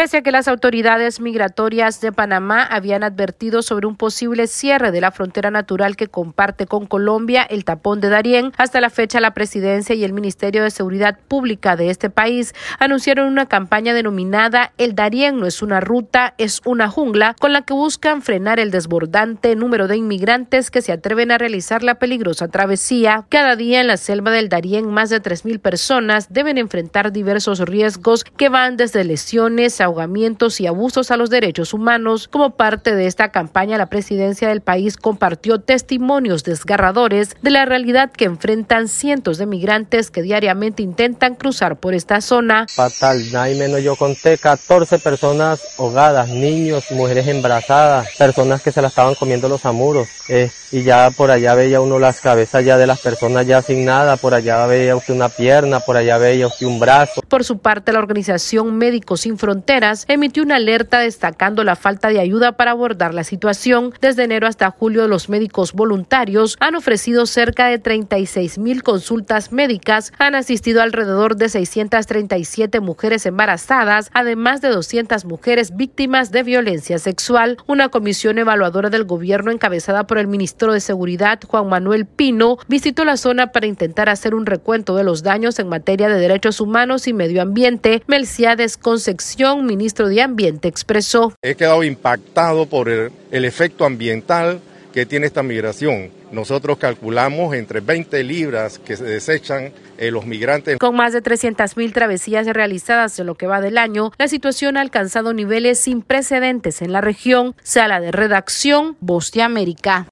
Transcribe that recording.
Pese a que las autoridades migratorias de Panamá habían advertido sobre un posible cierre de la frontera natural que comparte con Colombia, el tapón de Darién, hasta la fecha la presidencia y el Ministerio de Seguridad Pública de este país anunciaron una campaña denominada El Darién no es una ruta, es una jungla, con la que buscan frenar el desbordante número de inmigrantes que se atreven a realizar la peligrosa travesía. Cada día en la selva del Darién más de 3.000 personas deben enfrentar diversos riesgos que van desde lesiones, ahogamientos y abusos a los derechos humanos. Como parte de esta campaña, la presidencia del país compartió testimonios desgarradores de la realidad que enfrentan cientos de migrantes que diariamente intentan cruzar por esta zona. Fatal, nadie menos yo conté 14 personas ahogadas, niños, mujeres embarazadas, personas que se la estaban comiendo los amuros, y ya por allá veía uno las cabezas ya de las personas ya sin nada, por allá veía usted una pierna, por allá veía usted un brazo. Por su parte, la organización Médicos Sin Fronteras emitió una alerta destacando la falta de ayuda para abordar la situación. Desde enero hasta julio, los médicos voluntarios han ofrecido cerca de 36.000 consultas médicas, han asistido alrededor de 637 mujeres embarazadas, además de 200 mujeres víctimas de violencia sexual. Una comisión evaluadora del gobierno encabezada por el ministro de Seguridad, Juan Manuel Pino, visitó la zona para intentar hacer un recuento de los daños en materia de derechos humanos y medio ambiente. Melciades Concepción, ministro de Ambiente, expresó: he quedado impactado por el efecto ambiental que tiene esta migración. Nosotros calculamos entre 20 libras que se desechan los migrantes. Con más de 300.000 travesías realizadas en lo que va del año, la situación ha alcanzado niveles sin precedentes en la región. Sala de redacción, Voz de América.